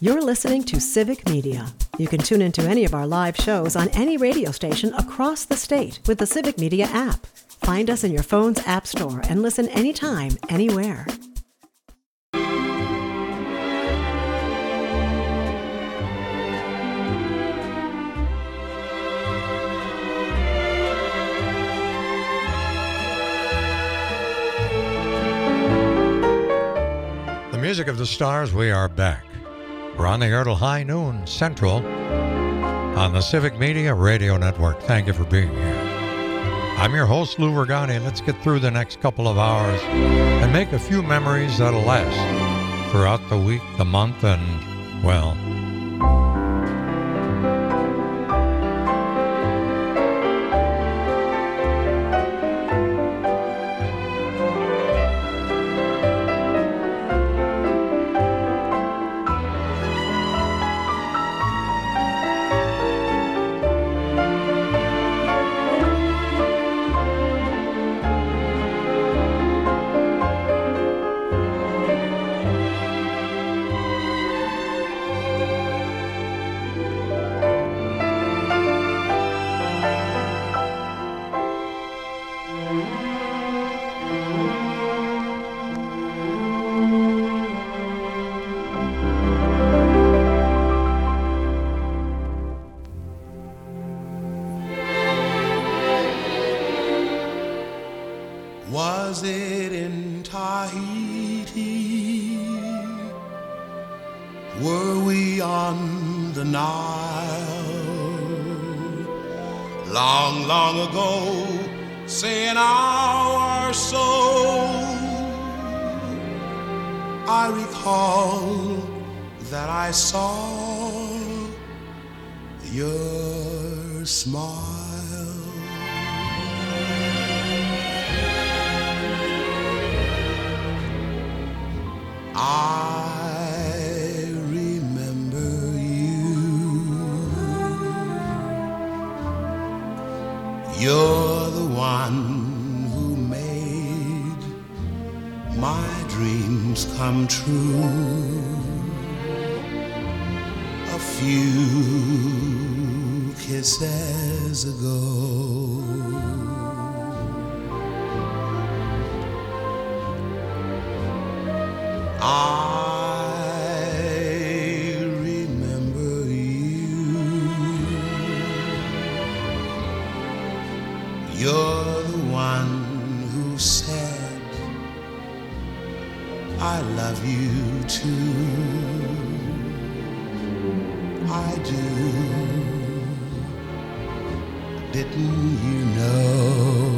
You're listening to Civic Media. You can tune into any of our live shows on any radio station across the state with the Civic Media app. Find us in your phone's app store and listen anytime, anywhere. The music of the stars, we are back. We're on the air till high noon Central on the Civic Media Radio Network. Thank you for being here. I'm your host, Lou Regani. Let's get through the next couple of hours and make a few memories that'll last throughout the week, the month, and, well, Was it in Tahiti? Were we on the Nile? Long, long ago, say an hour or so, I recall that I saw your smile. I remember you. You're the one who made my dreams come true. A few kisses ago. I remember you. You're the one who said, I love you too. I do. Didn't you know?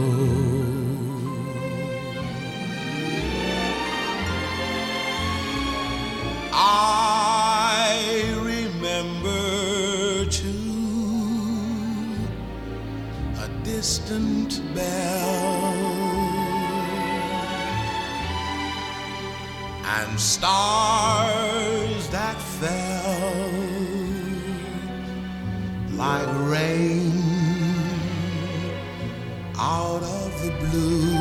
I remember too a distant bell and stars that fell like rain out of the blue.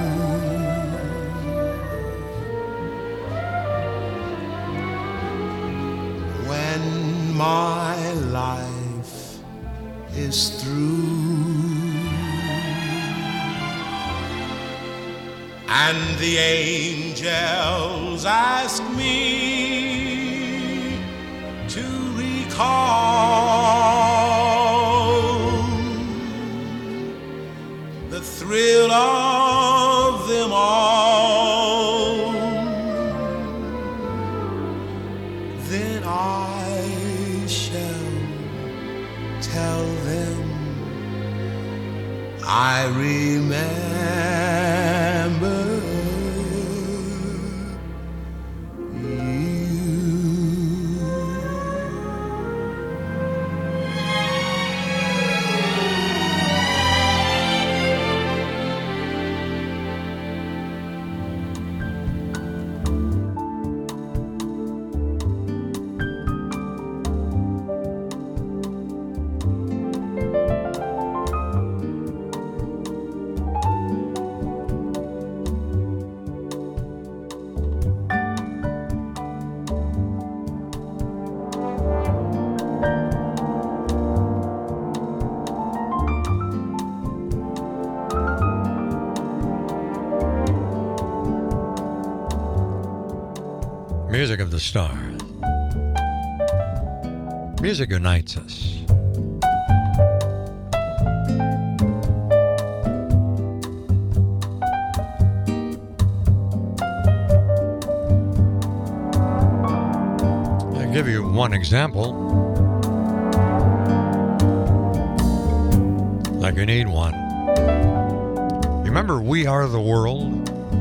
When my life is through and the angels ask me to recall the thrill of them all, then I shall tell them I remember music of the stars. Music unites us. I'll give you one example. Like you need one. Remember We Are the World?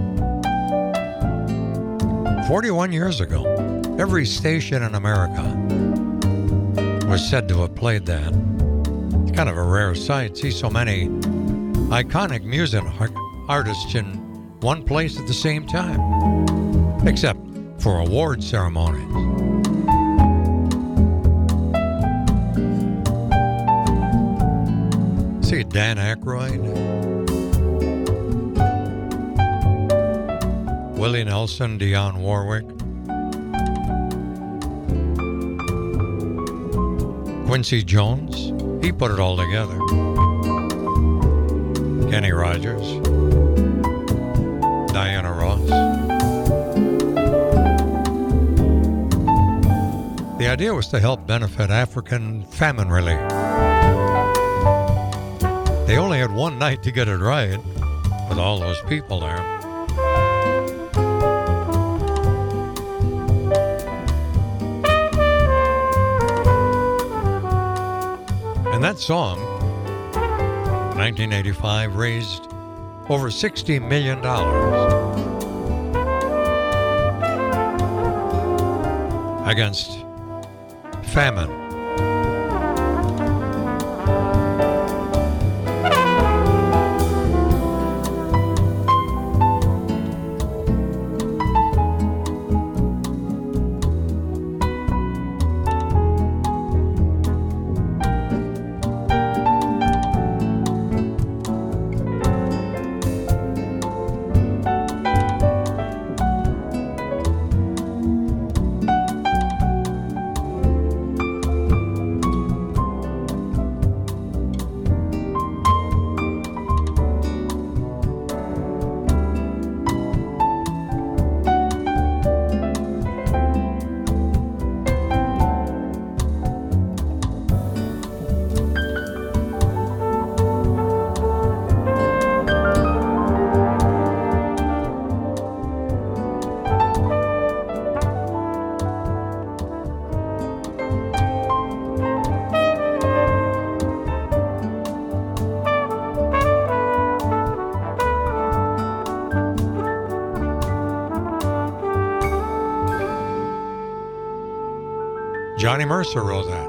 41 years ago, every station in America was said to have played that. It's kind of a rare sight. See so many iconic music artists in one place at the same time, except for award ceremonies. See Dan Aykroyd, Willie Nelson, Dionne Warwick, Quincy Jones, he put it all together. Kenny Rogers, Diana Ross. The idea was to help benefit African famine relief. They only had one night to get it right with all those people there. And that song, 1985, raised over $60 million against famine. Johnny Mercer wrote that.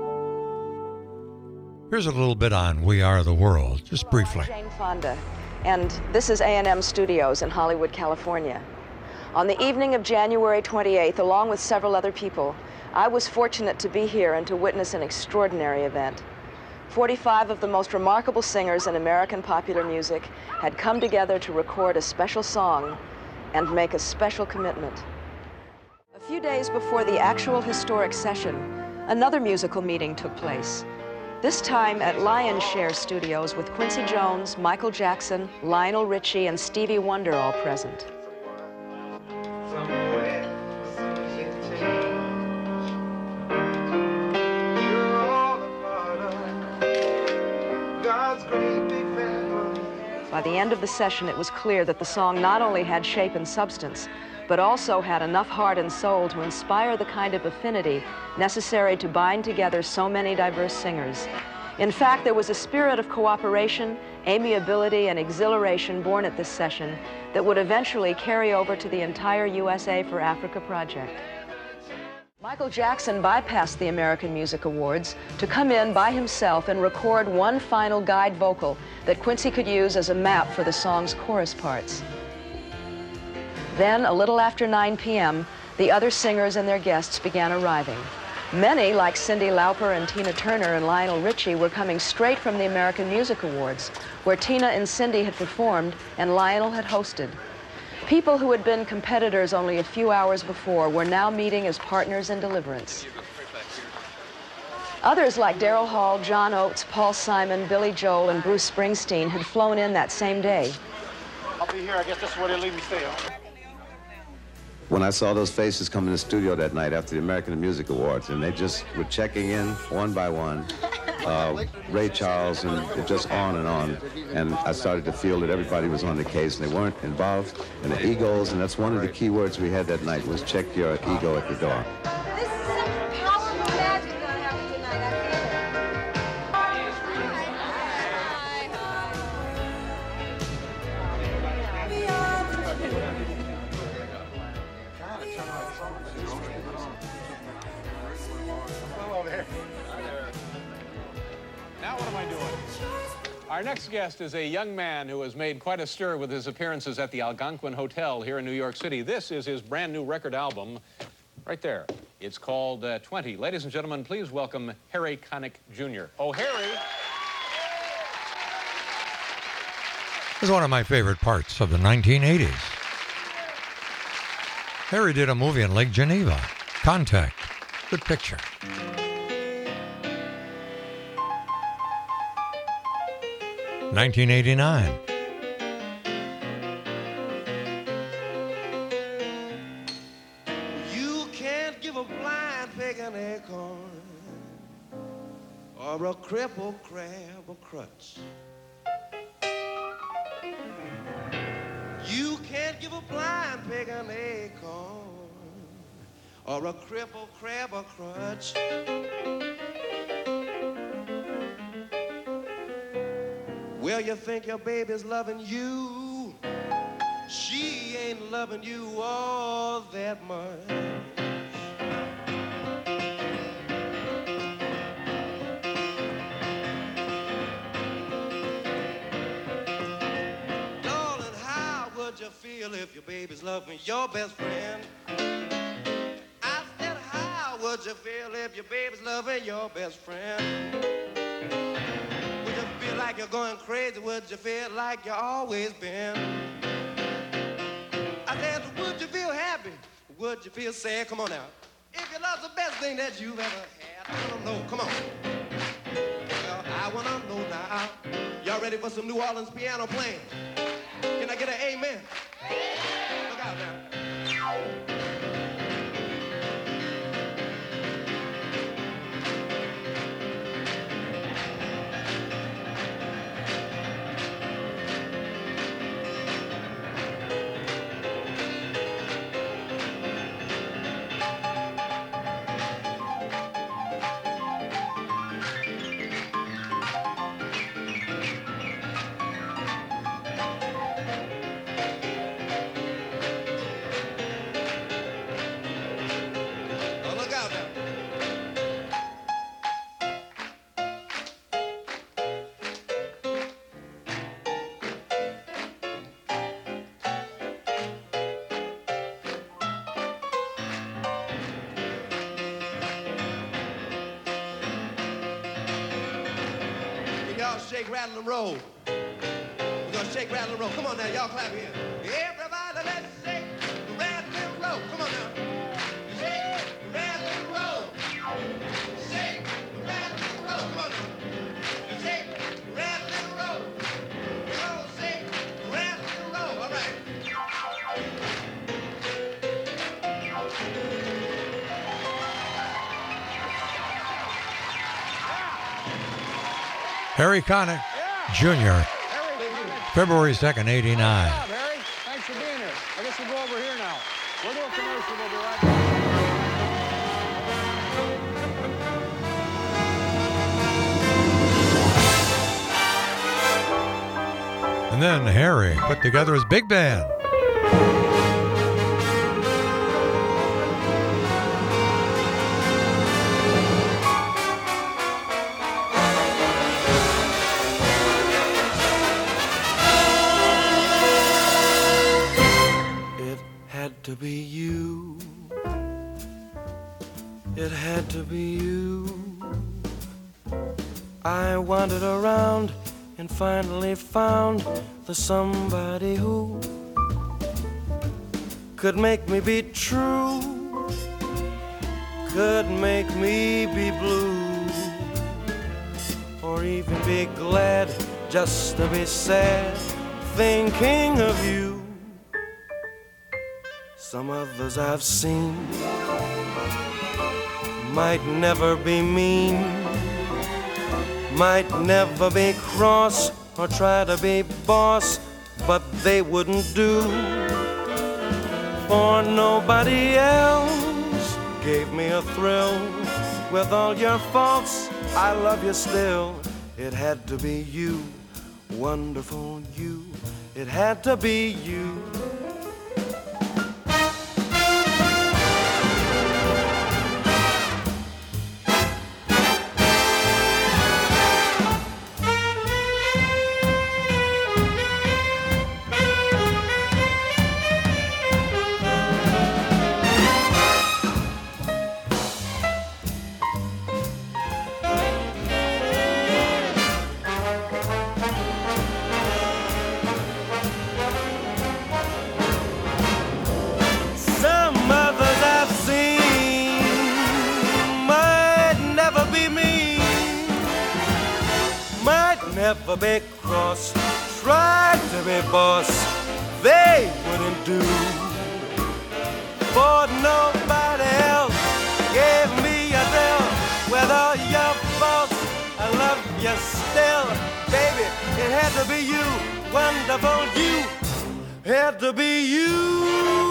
Here's a little bit on We Are the World, just briefly. Jane Fonda, and this is A&M Studios in Hollywood, California. On the evening of January 28th, along with several other people, I was fortunate to be here and to witness an extraordinary event. 45 of the most remarkable singers in American popular music had come together to record a special song and make a special commitment. A few days before the actual historic session, another musical meeting took place. This time at Lion Share Studios with Quincy Jones, Michael Jackson, Lionel Richie, and Stevie Wonder all present. By the end of the session, it was clear that the song not only had shape and substance, but also had enough heart and soul to inspire the kind of affinity necessary to bind together so many diverse singers. In fact, there was a spirit of cooperation, amiability, and exhilaration born at this session that would eventually carry over to the entire USA for Africa project. Michael Jackson bypassed the American Music Awards to come in by himself and record one final guide vocal that Quincy could use as a map for the song's chorus parts. Then, a little after 9 p.m., the other singers and their guests began arriving. Many, like Cyndi Lauper and Tina Turner and Lionel Richie, were coming straight from the American Music Awards, where Tina and Cyndi had performed and Lionel had hosted. People who had been competitors only a few hours before were now meeting as partners in deliverance. Others like Daryl Hall, John Oates, Paul Simon, Billy Joel, and Bruce Springsteen had flown in that same day. I'll be here. I guess this is where they leave me stay. when I saw those faces come in the studio that night after the American Music Awards, and they just were checking in one by one, Ray Charles, and just on and on. And I started to feel that everybody was on the case, and they weren't involved in the egos, and that's one of the key words we had that night was check your ego at the door. This is such powerful magic going on tonight, I feel Now what am I doing? Our next guest is a young man who has made quite a stir with his appearances at the Algonquin Hotel here in New York City. This is his brand new record album, right there. It's called 20. Ladies and gentlemen, please welcome Harry Connick Jr. Oh, Harry. This is one of my favorite parts of the 1980s. Harry did a movie in Lake Geneva, Contact. Good picture. $1989. You can't give a blind pig an acorn or a crippled crab a crutch. You can't give a blind pig an acorn or a crippled crab a crutch. Well, you think your baby's loving you. She ain't loving you all that much. Darling, how would you feel if your baby's loving your best friend? I said, how would you feel if your baby's loving your best friend? Feel like you're going crazy? Would you feel like you always been? I said, would you feel happy? Would you feel sad? Come on now. If your love's the best thing that you've ever had, I wanna know. Come on. Well, I wanna know now. Y'all ready for some New Orleans piano playing? Can I get an amen? Look out now. Shake, rattle, and roll. We're gonna shake, rattle, and roll. Come on now, y'all clap here. Everybody, let's shake, rattle, and roll. Come on now. Shake, rattle, and roll. Shake, rattle, and roll. Come on now. Shake, rattle, and roll. Roll, shake, rattle, and roll. All right. Harry Connick Jr., February 2nd, 89. Good job, Harry. Thanks for being here. I guess we'll go over here now. We'll do a commercial. We'll be right back. And then Harry put together his big band. To be you, it had to be you. I wandered around and finally found the somebody who could make me be true, could make me be blue, or even be glad just to be sad thinking of you. Some others I've seen might never be mean, might never be cross or try to be boss, but they wouldn't do for nobody else. Gave me a thrill. With all your faults, I love you still. It had to be you, wonderful you. It had to be you. Never be cross, tried to be boss, they wouldn't do. For nobody else gave me a deal. With all your faults, I love you still. Baby, it had to be you, wonderful you. Had to be you.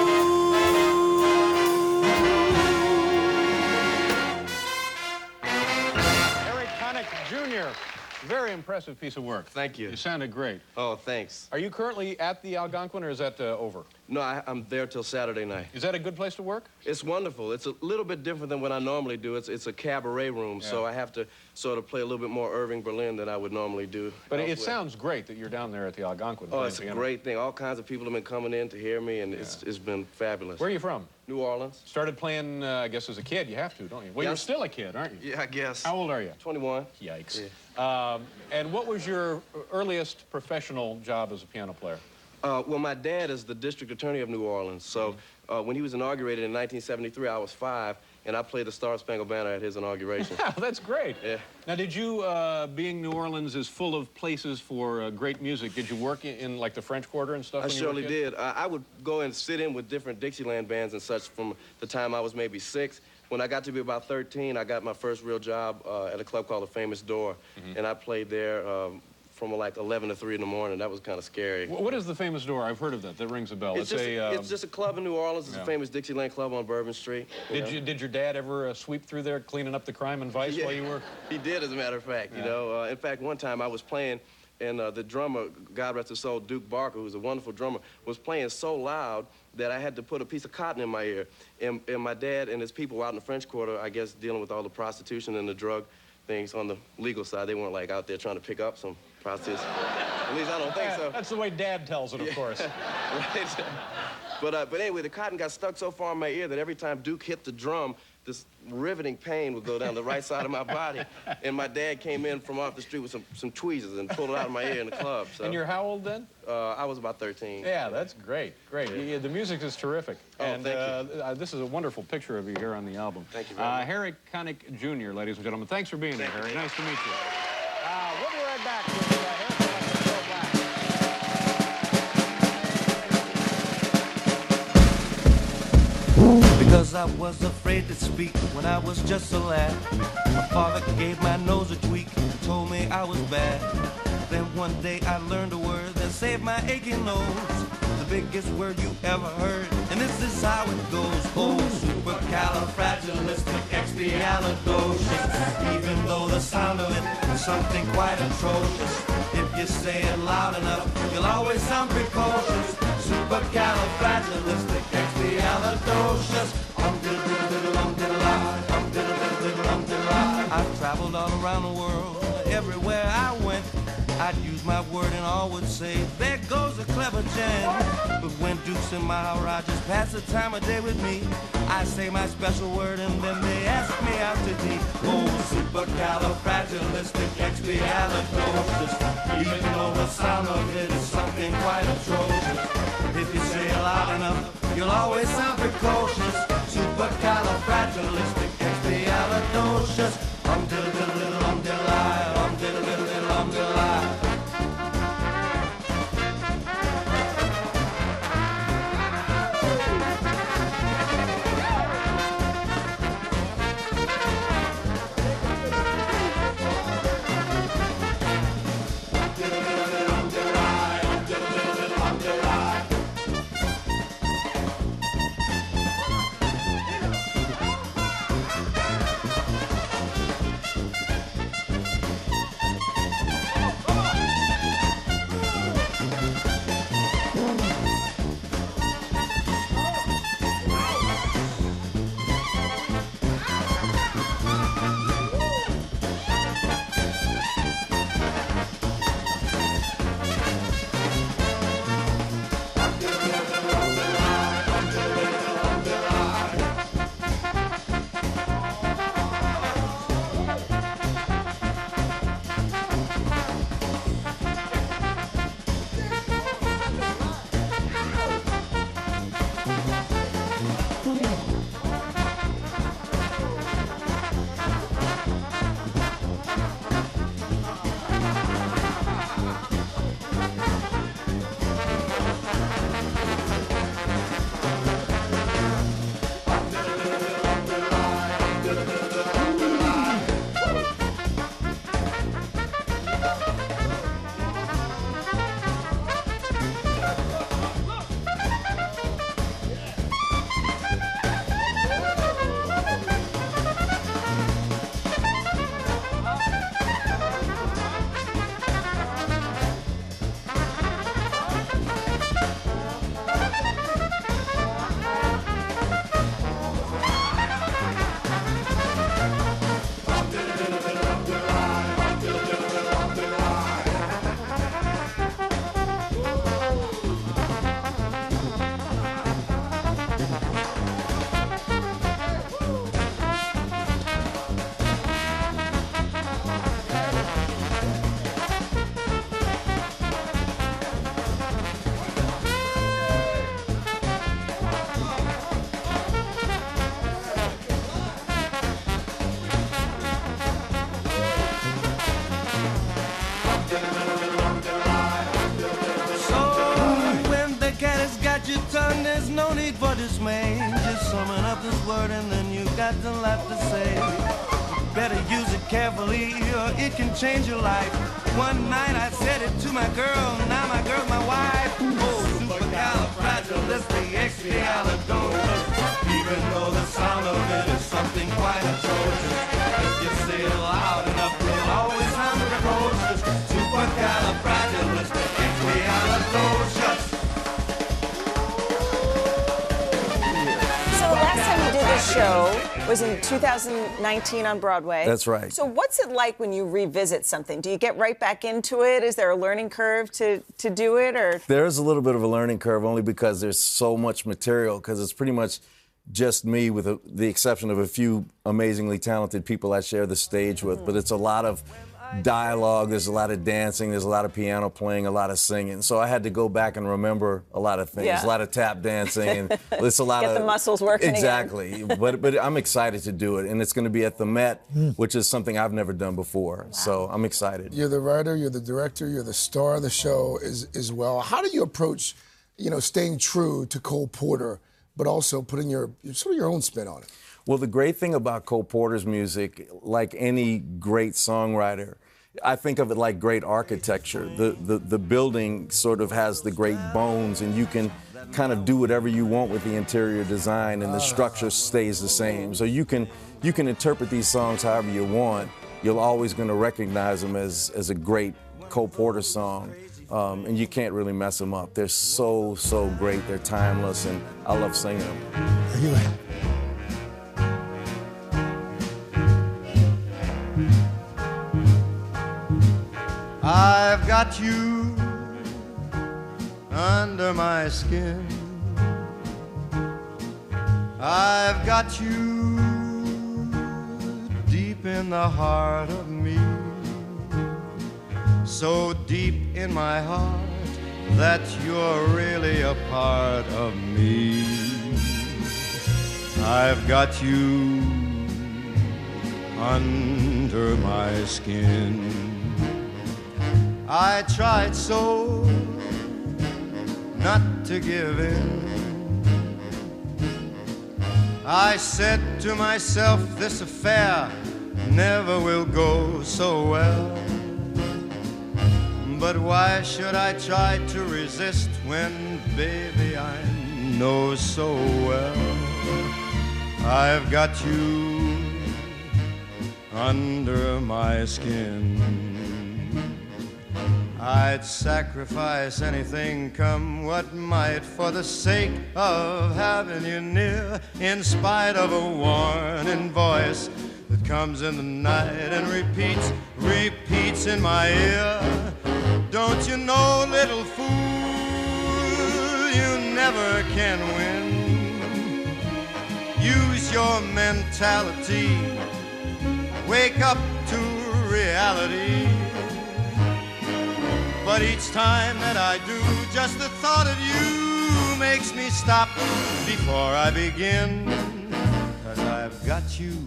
Eric Connick Jr., very impressive piece of work. Thank you. You sounded great. Oh, thanks. Are you currently at the Algonquin, or is that over? No, I'm there till Saturday night. Is that a good place to work? It's wonderful. It's a little bit different than what I normally do. It's a cabaret room, so I have to sort of play a little bit more Irving Berlin than I would normally do. But elsewhere. It sounds great that you're down there at the Algonquin. Oh, it's a great thing. All kinds of people have been coming in to hear me, and it's been fabulous. Where are you from? New Orleans. Started playing, I guess, as a kid. You have to, don't you? Well, Yes. you're still a kid, aren't you? Yeah, I guess. How old are you? 21. Yikes. Yeah. And what was your earliest professional job as a piano player? Well, my dad is the district attorney of New Orleans, so when he was inaugurated in 1973, I was 5, and I played the Star Spangled Banner at his inauguration. Yeah, that's great. Yeah. Now, did you, being New Orleans is full of places for great music, did you work in like the French Quarter and stuff? I when you were a surely kid? did. I would go and sit in with different Dixieland bands and such from the time I was maybe 6. When I got to be about 13, I got my first real job at a club called the Famous Door, and I played there from like 11 to 3 in the morning. That was kind of scary. What is the Famous Door? I've heard of that. That rings a bell. It's just a club in New Orleans. It's a famous Dixieland club on Bourbon Street. Did your dad ever sweep through there cleaning up the crime and vice while you were? He did, as a matter of fact. You know, in fact, one time I was playing, and the drummer, God rest his soul, Duke Barker, who's a wonderful drummer, was playing so loud that I had to put a piece of cotton in my ear. And my dad and his people out in the French Quarter, I guess, dealing with all the prostitution and the drug things on the legal side. They weren't like out there trying to pick up some prostitutes. At least I don't think so. That's the way Dad tells it, of course. Right. But anyway, the cotton got stuck so far in my ear that every time Duke hit the drum, this riveting pain would go down the right side of my body. And my dad came in from off the street with some tweezers and pulled it out of my ear in the club. So. And you're how old then? I was about 13. Yeah, that's great. Great. Yeah, the music is terrific. Oh, and thank you. This is a wonderful picture of you here on the album. Thank you very much. Harry Connick Jr., ladies and gentlemen. Thanks for being here, Harry. Nice to meet you. We'll be right back with Harry Connick Joe Black. Because I was afraid to speak when I was just a lad. My father gave my nose a tweak and told me I was bad. Then one day I learned a word that saved my aching nose. The biggest word you ever heard, and this is how it goes. Oh, supercalifragilisticexpialidocious. Even though the sound of it is something quite atrocious, if you say it loud enough, you'll always sound precocious. Supercalifragilisticexpialidocious. I've traveled all around the world, everywhere I went. I'd use my word and all would say, there goes a clever gent. But when Dukes and Maharajas pass the time of day with me, I say my special word and then they ask me out to eat. Oh, supercalifragilisticexpialidocious. Even though the sound of it is something quite atrocious, if you say it loud enough, you'll always sound precocious. Supercalifragilisticexpialidocious. Diddle-diddle-diddle, diddle-I, diddle-diddle-diddle, diddle-I. dismay. Just summon up this word and then you got a lot to say. Better use it carefully or it can change your life. One night I said it to my girl, now my girl's my wife. Oh, supercalifragilisticexpialidocious. Even though the sound of it is something quite atrocious, if you say it loud enough, it'll always sound precocious. Supercalifragilisticexpialidocious. So the last time you did this show was in 2019 on Broadway. That's right. So what's it like when you revisit something? Do you get right back into it? Is there a learning curve to do it, or? There's a little bit of a learning curve only because there's so much material, because it's pretty much just me with the exception of a few amazingly talented people I share the stage with, but it's a lot of dialogue, there's a lot of dancing, there's a lot of piano playing, a lot of singing. So I had to go back and remember a lot of things, a lot of tap dancing, and it's a lot Get of the muscles working exactly. But I'm excited to do it, and it's going to be at the Met, which is something I've never done before. Wow. So I'm excited. You're the writer, you're the director, you're the star of the show as well. How do you approach, staying true to Cole Porter, but also putting your own spin on it? Well, the great thing about Cole Porter's music, like any great songwriter, I think of it like great architecture. The building sort of has the great bones, and you can kind of do whatever you want with the interior design, and the structure stays the same. So you can interpret these songs however you want. You're always going to recognize them as a great Cole Porter song. And you can't really mess them up. They're so great. They're timeless, and I love singing them. Anyway. I've got you under my skin. I've got you deep in the heart of me. So deep in my heart that you're really a part of me. I've got you under my skin. I tried so not to give in. I said to myself, this affair never will go so well. But why should I try to resist when, baby, I know so well I've got you under my skin. I'd sacrifice anything, come what might, for the sake of having you near, in spite of a warning voice that comes in the night and repeats in my ear. Don't you know, little fool, you never can win. Use your mentality, wake up to reality. But each time that I do, just the thought of you makes me stop before I begin. 'Cause I've got you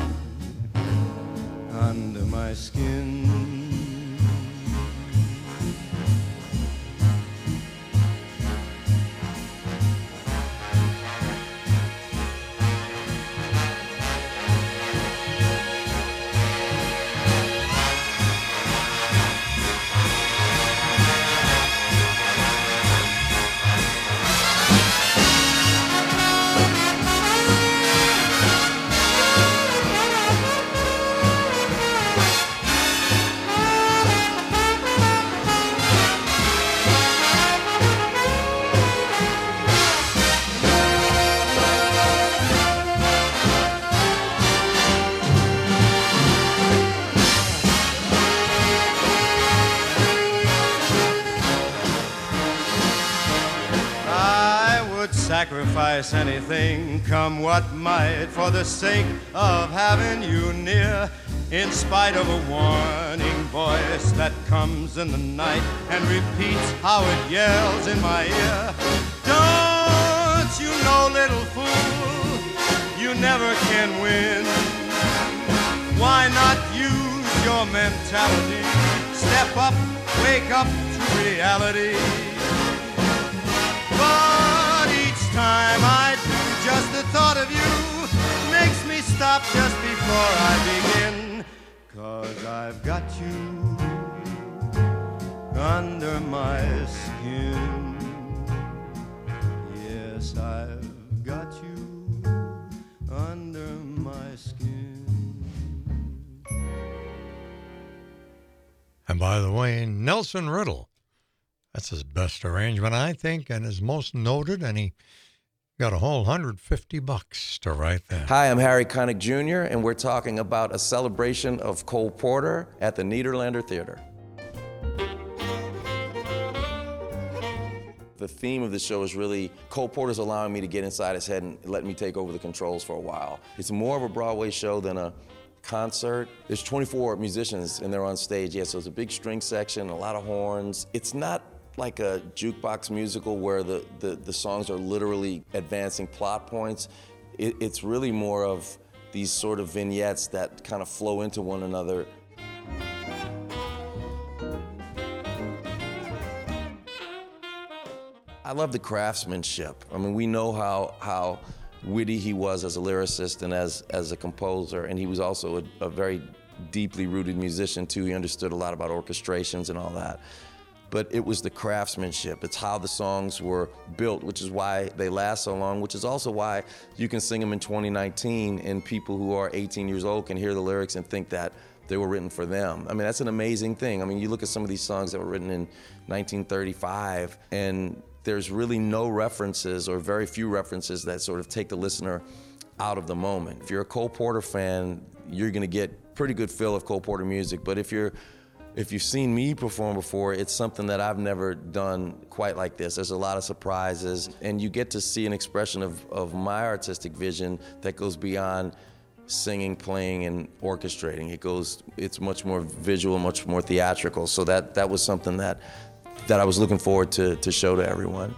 under my skin. Sacrifice anything, come what might, for the sake of having you near, in spite of a warning voice that comes in the night and repeats how it yells in my ear. Don't you know, little fool, you never can win. Why not use your mentality? Step up, wake up to reality. But each time I do, the thought of you makes me stop just before I begin. 'Cause I've got you under my skin. Yes, I've got you under my skin. And by the way, Nelson Riddle, that's his best arrangement, I think, and his most noted, and he got a whole $150 to write that. Hi, I'm Harry Connick Jr., and we're talking about a celebration of Cole Porter at the Nederlander Theater. The theme of the show is really Cole Porter's allowing me to get inside his head and let me take over the controls for a while. It's more of a Broadway show than a concert. There's 24 musicians and they're on stage. Yeah, so it's a big string section, a lot of horns. It's not like a jukebox musical where the songs are literally advancing plot points. It's really more of these sort of vignettes that kind of flow into one another. I love the craftsmanship. I mean, we know how witty he was as a lyricist and as a composer, and he was also a very deeply rooted musician too. He understood a lot about orchestrations and all that. But it was the craftsmanship. It's how the songs were built, which is why they last so long, which is also why you can sing them in 2019 and people who are 18 years old can hear the lyrics and think that they were written for them. I mean, that's an amazing thing. I mean, you look at some of these songs that were written in 1935 and there's really no references or very few references that sort of take the listener out of the moment. If you're a Cole Porter fan, you're gonna get pretty good feel of Cole Porter music, but if you've seen me perform before, it's something that I've never done quite like this. There's a lot of surprises, and you get to see an expression of my artistic vision that goes beyond singing, playing, and orchestrating. It's much more visual, much more theatrical, so that was something that I was looking forward to show to everyone.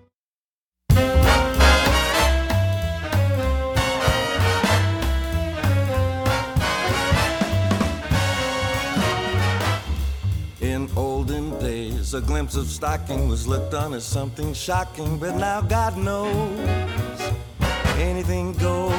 In olden days, a glimpse of stocking was looked on as something shocking, but now God knows anything goes.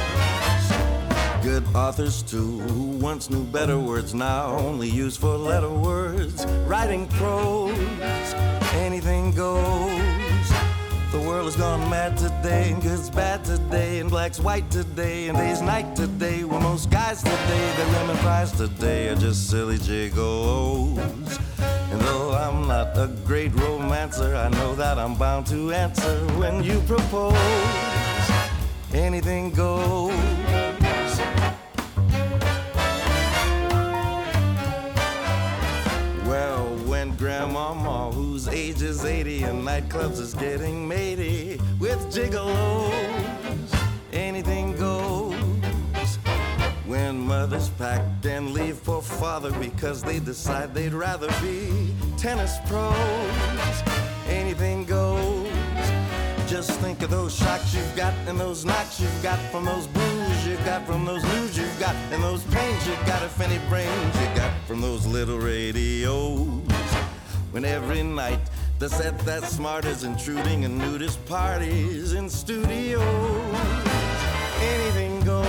Good authors too, who once knew better words, now only use four-letter words. Writing prose, anything goes. The world has gone mad today, and good's bad today, and black's white today, and day's night today. Well, most guys today, their lemon fries today are just silly gigolos. And though I'm not a great romancer, I know that I'm bound to answer when you propose. Anything goes. Well, when Grandmama, whose age is 80 and nightclubs is getting matey with gigolos, anything goes. When mothers pack and leave for father because they decide they'd rather be tennis pros, anything goes. Just think of those shocks you've got and those knocks you've got from those blues you got from those news you've got and those pains you got, if any brains you got from those little radios. When every night the set that's smart is intruding in nudist parties in studios, anything goes.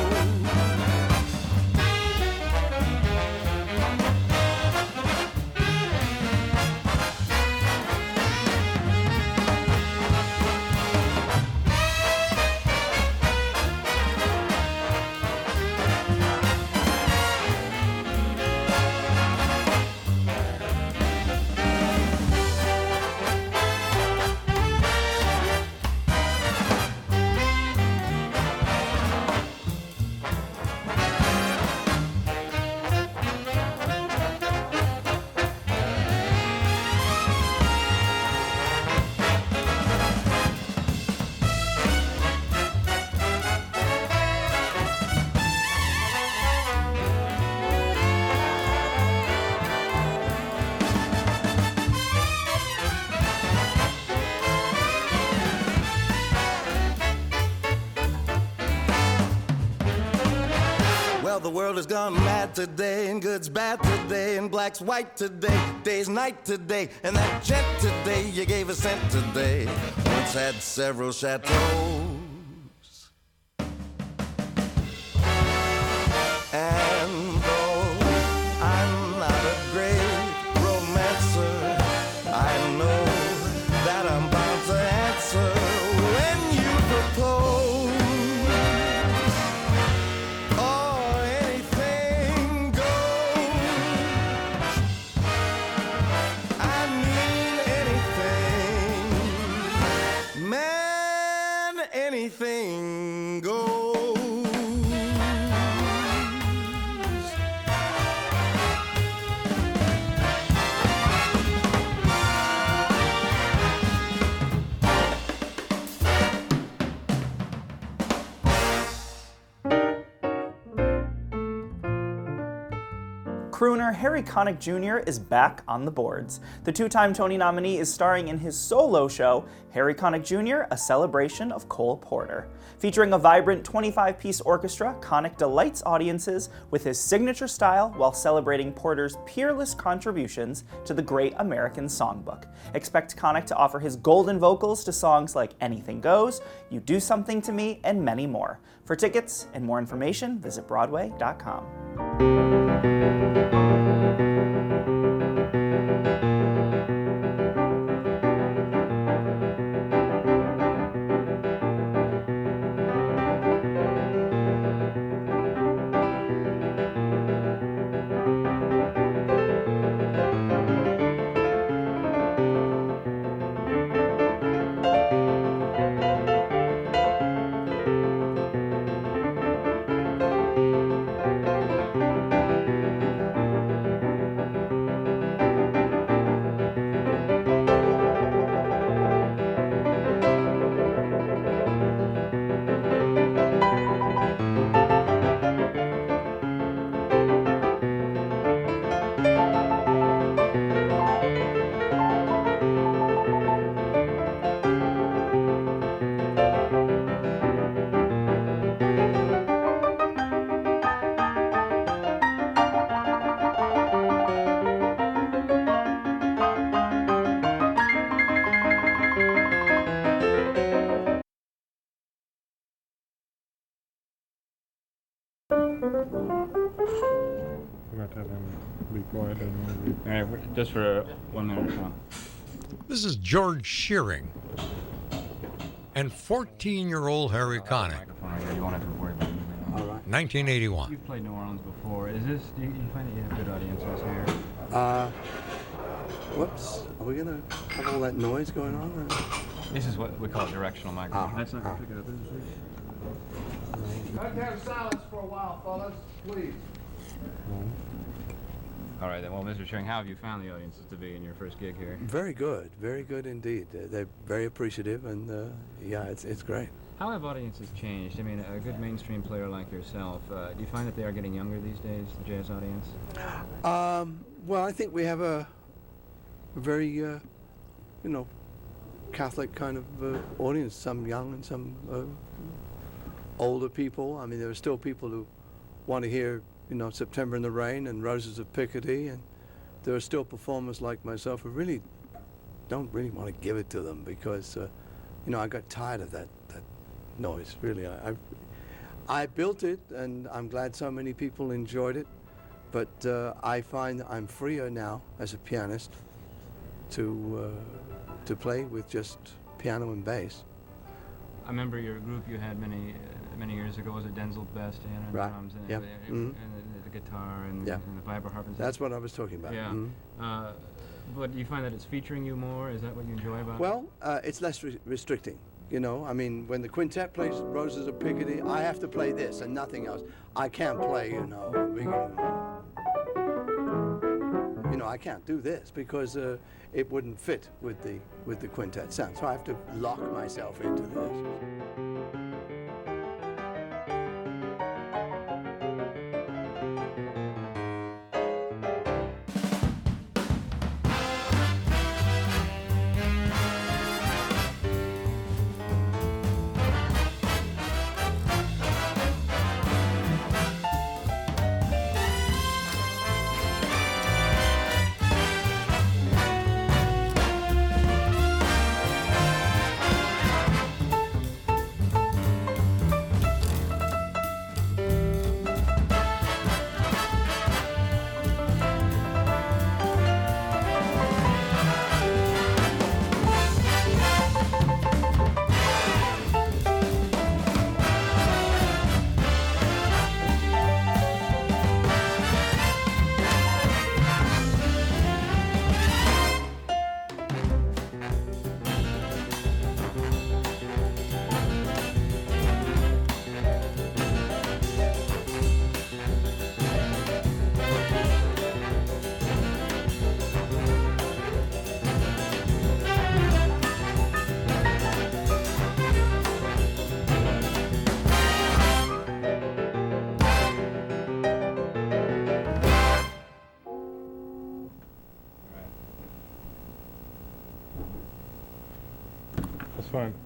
The world has gone mad today, and good's bad today, and black's white today, day's night today, and that jet today you gave a cent today once had several chateaus. crooner Harry Connick Jr. is back on the boards. The two-time Tony nominee is starring in his solo show, Harry Connick Jr., A Celebration of Cole Porter. Featuring a vibrant 25-piece orchestra, Connick delights audiences with his signature style while celebrating Porter's peerless contributions to the great American songbook. Expect Connick to offer his golden vocals to songs like Anything Goes, You Do Something to Me, and many more. For tickets and more information, visit Broadway.com. Just for 1 minute or so. This is George Shearing and 14-year-old Harry Connick. You won't have to worry about it. All right. 1981. You've played New Orleans before. Do you find that you have good audiences here? Whoops. Are we going to have all that noise going on? Or? This is what we call a directional microphone. That's not going to pick it up, is it? I'd like to have silence for a while, fellas, please. All right, then. Well, Mr. Shearing, how have you found the audiences to be in your first gig here? Very good indeed. They're very appreciative, and yeah, it's great. How have audiences changed? I mean, a good mainstream player like yourself, do you find that they are getting younger these days, the jazz audience? Well, I think we have a very, Catholic kind of audience. Some young and some older people. I mean, there are still people who want to hear, September in the Rain and Roses of Picardy, and there are still performers like myself who really don't really want to give it to them because, I got tired of that noise. Really, I built it, and I'm glad so many people enjoyed it. But I find that I'm freer now as a pianist to play with just piano and bass. I remember your group you had many years ago. Was it Denzel Best and right. drums and, yep. and the guitar and the vibraharp? That's what I was talking about. Yeah. But do you find that it's featuring you more? Is that what you enjoy about it? Well, it's less restricting. I mean, when the quintet plays Roses of Picardy, I have to play this and nothing else. I can't play, I can't do this because it wouldn't fit with the quintet sound. So I have to lock myself into this. for him.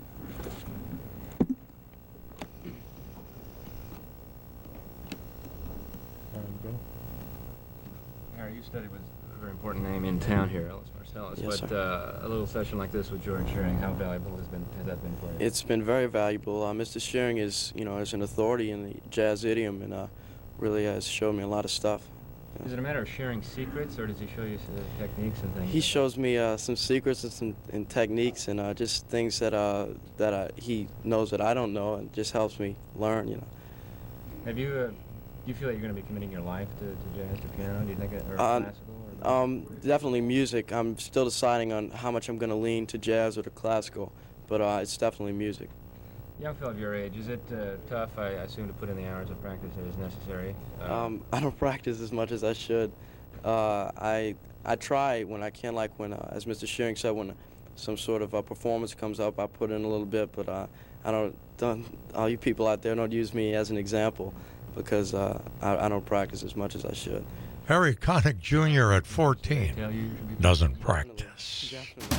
Harry, you studied with a very important name in town here, Ellis Marsalis. Yes, but sir. A little session like this with George Shearing, how valuable has that been for you? It's been very valuable. Mr. Shearing is, is an authority in the jazz idiom, and really has shown me a lot of stuff. Is it a matter of sharing secrets, or does he show you techniques and things? He shows me some secrets and techniques, and just things that he knows that I don't know, and just helps me learn. Have you? Do you feel that you're going to be committing your life to jazz, to piano? Do you think, or classical? Or definitely music. I'm still deciding on how much I'm going to lean to jazz or to classical, but it's definitely music. Young fellow of your age, is it tough, I assume, to put in the hours of practice that is necessary? I don't practice as much as I should. I try when I can, like when, as Mr. Shearing said, when some sort of performance comes up, I put in a little bit, but I don't, all you people out there don't use me as an example, because I don't practice as much as I should. Harry Connick Jr. at 14 doesn't practice.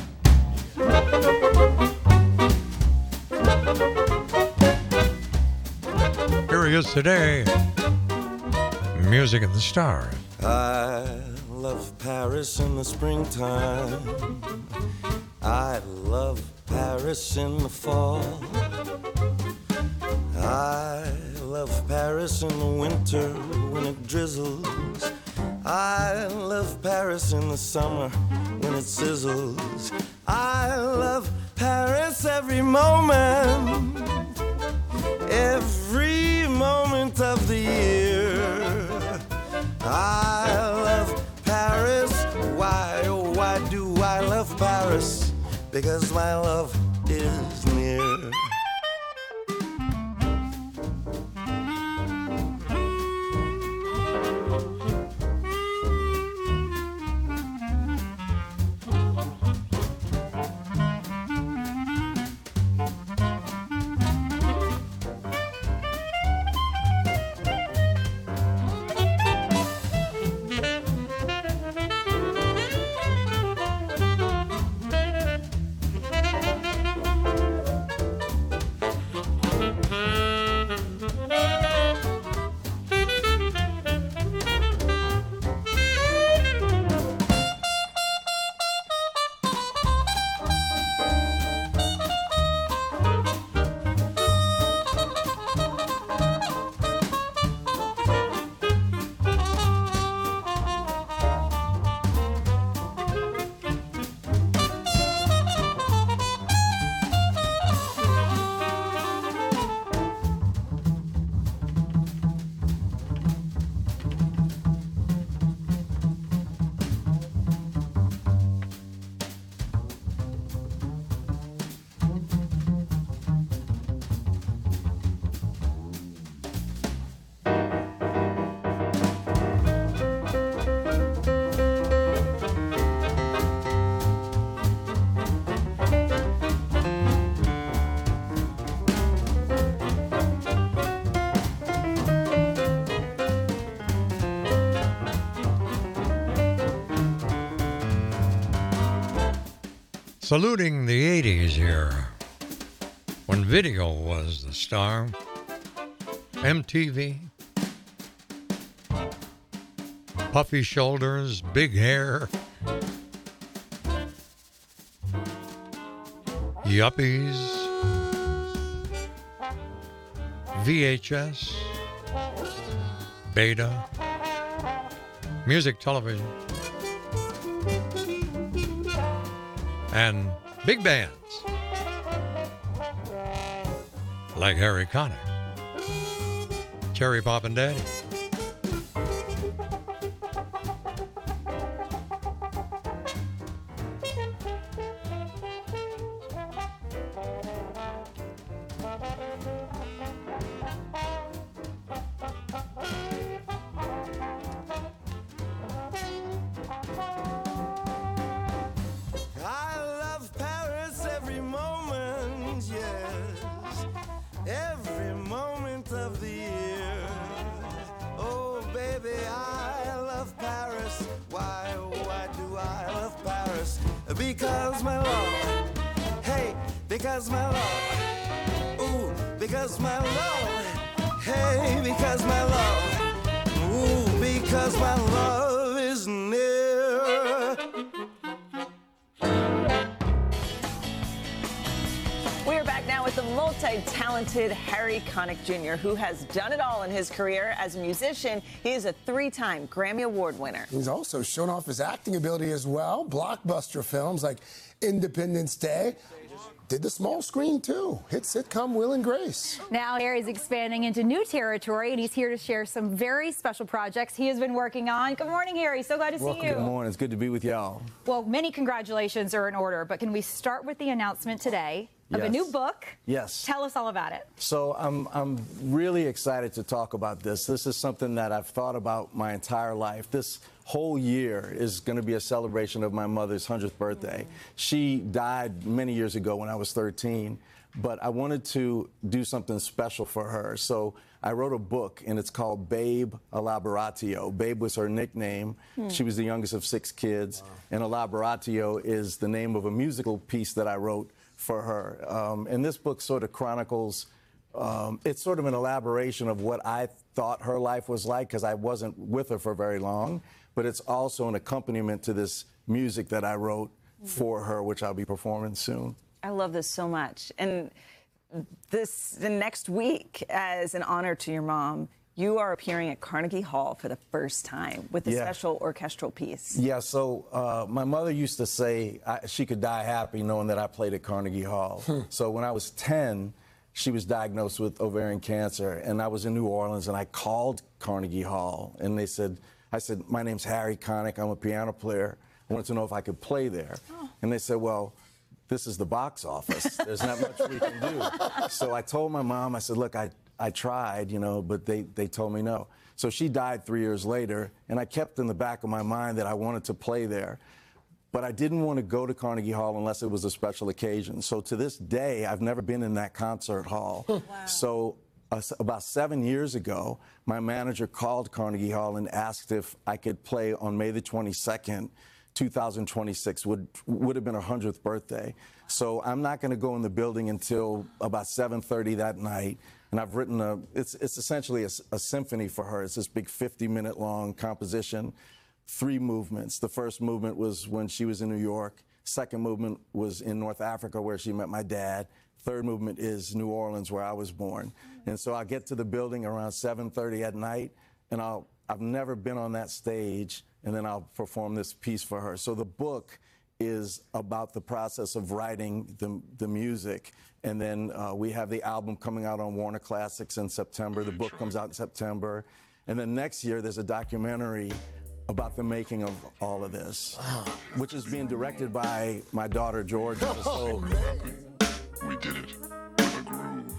Here he is today, Music in the Stars. I love Paris in the springtime. I love Paris in the fall. I love Paris in the winter when it drizzles. I love Paris in the summer when it sizzles. I love Paris every moment of the year. I love Paris. Why, oh, why do I love Paris? Because my love is near. Saluting the 80s here, when video was the star, MTV, puffy shoulders, big hair, yuppies, VHS, Beta, music television, and big bands like Harry Connick, Cherry Poppin' Daddy. because my love, ooh, because my love, hey, because my love, ooh, because my love is near. We are back now with the multi-talented Harry Connick Jr., who has done it all in his career as a musician. He is a 3-time Grammy Award winner. He's also shown off his acting ability as well. Blockbuster films like Independence Day. Did the small screen, too. Hit sitcom Will and Grace. Now Harry's expanding into new territory, and he's here to share some very special projects he has been working on. Good morning, Harry. So glad to see you. Good morning. It's good to be with y'all. Well, many congratulations are in order, but can we start with the announcement today of a new book? Yes. Tell us all about it. So I'm really excited to talk about this. This is something that I've thought about my entire life. This whole year is going to be a celebration of my mother's 100th birthday. She died many years ago when I was 13, but I wanted to do something special for her. So I wrote a book, and it's called Babe Elaboratio. Babe was her nickname. She was the youngest of 6 kids, and Elaboratio is the name of a musical piece that I wrote for her. And this book sort of chronicles, it's sort of an elaboration of what I thought her life was like, because I wasn't with her for very long, but it's also an accompaniment to this music that I wrote for her, which I'll be performing soon. I love this so much. And the next week, as an honor to your mom, you are appearing at Carnegie Hall for the first time with a special orchestral piece. Yeah, so my mother used to say she could die happy knowing that I played at Carnegie Hall. So when I was 10, she was diagnosed with ovarian cancer, and I was in New Orleans, and I called Carnegie Hall, and I said, my name's Harry Connick, I'm a piano player. I wanted to know if I could play there. And they said, well, this is the box office. There's not much we can do. So I told my mom, I said, look, I tried, you know, but they told me no. So she died 3 years later, and I kept in the back of my mind that I wanted to play there. But I didn't want to go to Carnegie Hall unless it was a special occasion. So to this day, I've never been in that concert hall. Wow. So about 7 years ago, my manager called Carnegie Hall and asked if I could play on May the 22nd, 2026, would have been her 100th birthday. So I'm not going to go in the building until about 7:30 that night. And I've written it's essentially a symphony for her. It's this big 50-minute long composition, 3 movements. The first movement was when she was in New York. Second movement was in North Africa, where she met my dad. Third movement is New Orleans, where I was born. And so I get to the building around 7:30 at night, and I've never been on that stage, and then I'll perform this piece for her. So the book is about the process of writing the music, and then we have the album coming out on Warner Classics in September. The book comes out in September, and then next year there's a documentary about the making of all of this, which is being directed by my daughter Georgia. So we did it with a groove.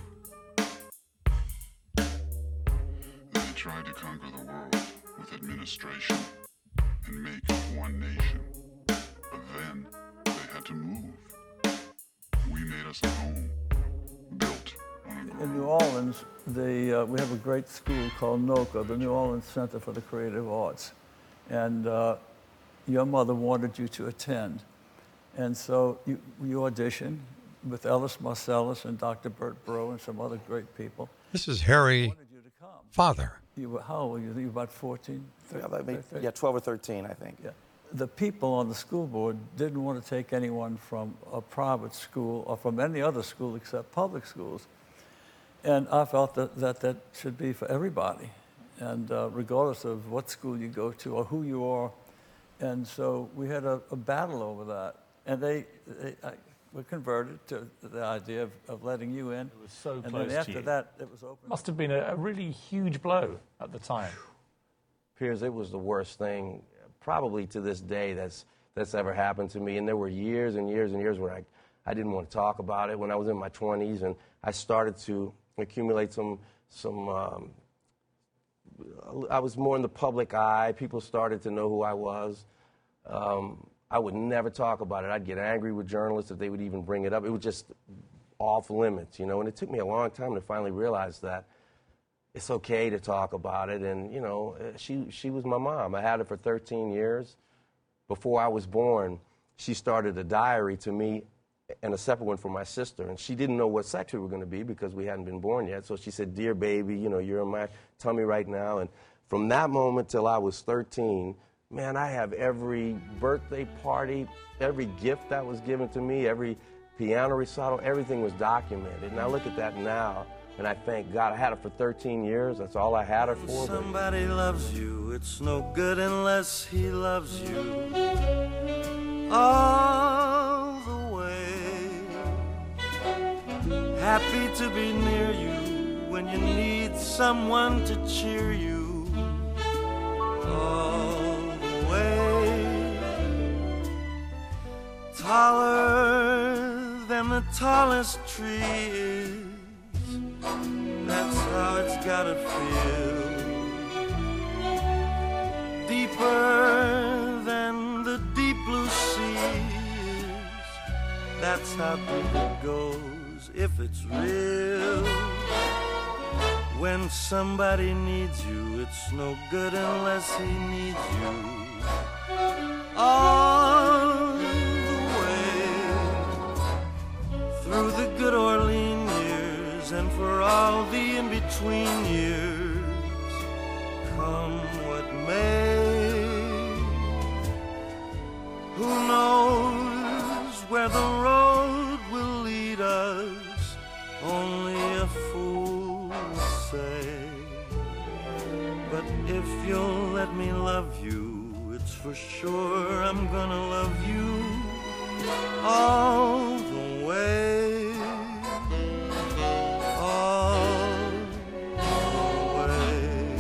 They tried to conquer the world with administration and make one nation. But then they had to move. We made us a home built on a groove. In New Orleans, we have a great school called NOCA, the New Orleans Center for the Creative Arts. And your mother wanted you to attend. And so you auditioned with Ellis Marcellus and Dr. Burt Breaux and some other great people. This is Harry, father. How old were you? You were about 14? 12 or 13, I think. Yeah. The people on the school board didn't want to take anyone from a private school or from any other school except public schools. And I felt that should be for everybody, and regardless of what school you go to or who you are. And so we had a battle over that. And they were converted to the idea of letting you in. It was so and close then after to you. that, it was open. Must have been a really huge blow at the time. Piers, it was the worst thing, probably to this day, that's ever happened to me. And there were years and years and years when I didn't want to talk about it. When I was in my 20s, and I started to accumulate some. I was more in the public eye. People started to know who I was. I would never talk about it. I'd get angry with journalists if they would even bring it up. It was just off limits, you know. And it took me a long time to finally realize that it's okay to talk about it. And, you know, she was my mom. I had her for 13 years. Before I was born, she started a diary to me and a separate one for my sister. And she didn't know what sex we were going to be because we hadn't been born yet. So she said, "Dear baby, you know, you're in my tummy right now." And from that moment till I was 13, man, I have every birthday party, every gift that was given to me, every piano recital, everything was documented. And I look at that now, and I thank God. I had it for 13 years. That's all I had it for. Somebody loves you, it's no good unless he loves you all the way. Happy to be near you when you need someone to cheer you all the way. Taller than the tallest tree is, that's how it's gotta feel. Deeper than the deep blue sea is, that's how deep it goes if it's real. When somebody needs you, it's no good unless he needs you all the way. Through the good Orleans years and for all the in-between years, come what may. Who knows where the road will lead us? Only a fool will say. But if you'll let me love you, it's for sure I'm gonna love you all the way. All the way.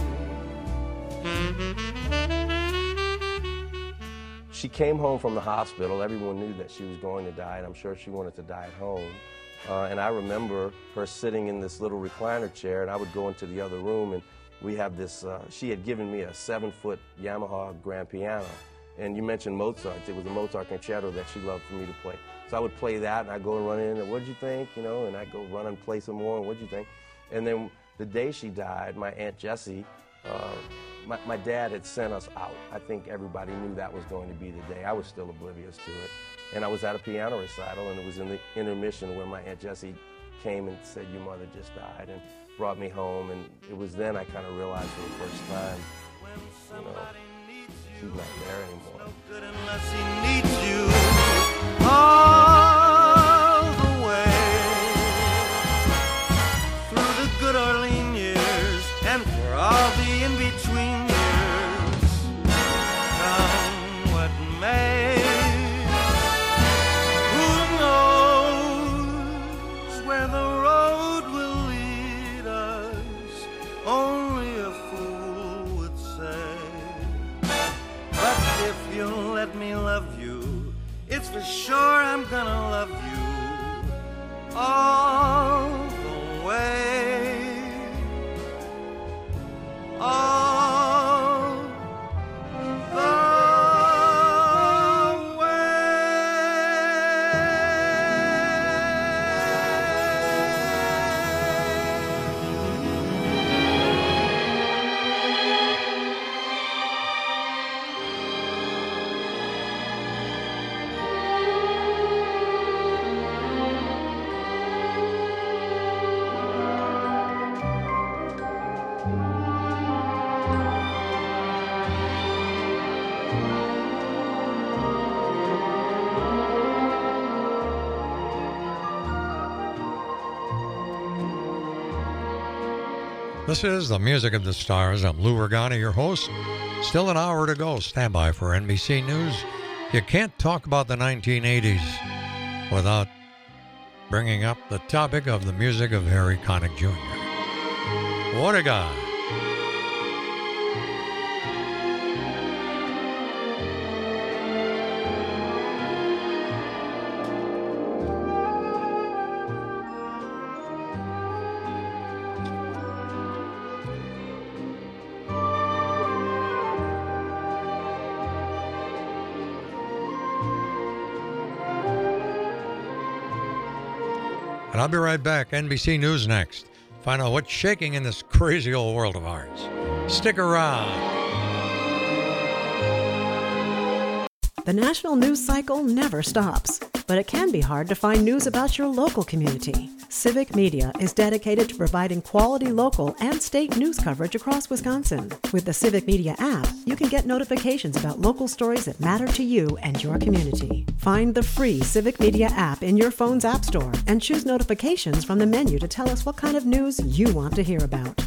She came home from the hospital. Everyone knew that she was going to die, and I'm sure she wanted to die at home. And I remember her sitting in this little recliner chair, and I would go into the other room, and we have this, she had given me a 7-foot Yamaha grand piano. And you mentioned Mozart. It was a Mozart concerto that she loved for me to play. So I would play that, and I'd go and run in, and what'd you think, you know, and I'd go run and play some more, and what'd you think? And then the day she died, my Aunt Jessie, my dad had sent us out. I think everybody knew that was going to be the day. I was still oblivious to it. And I was at a piano recital, and it was in the intermission where my Aunt Jessie came and said, "Your mother just died," and brought me home. And it was then I kind of realized for the first time, you know, she's not there anymore. No good unless he needs you all the way. Through the good Orleans years and for all the in-between years, come what may. Who knows where the road will lead us? Only a fool would say. But if you'll let me love you, it's for sure I'm gonna love you all the way. All the This is the Music of the Stars. I'm Lou Regani, your host. Still an hour to go. Stand by for NBC News. You can't talk about the 1980s without bringing up the topic of the music of Harry Connick Jr. What a guy. And I'll be right back. NBC News next. Find out what's shaking in this crazy old world of ours. Stick around. The national news cycle never stops. but it can be hard to find news about your local community. Civic Media is dedicated to providing quality local and state news coverage across Wisconsin. With the Civic Media app, you can get notifications about local stories that matter to you and your community. Find the free Civic Media app in your phone's app store and choose notifications from the menu to tell us what kind of news you want to hear about.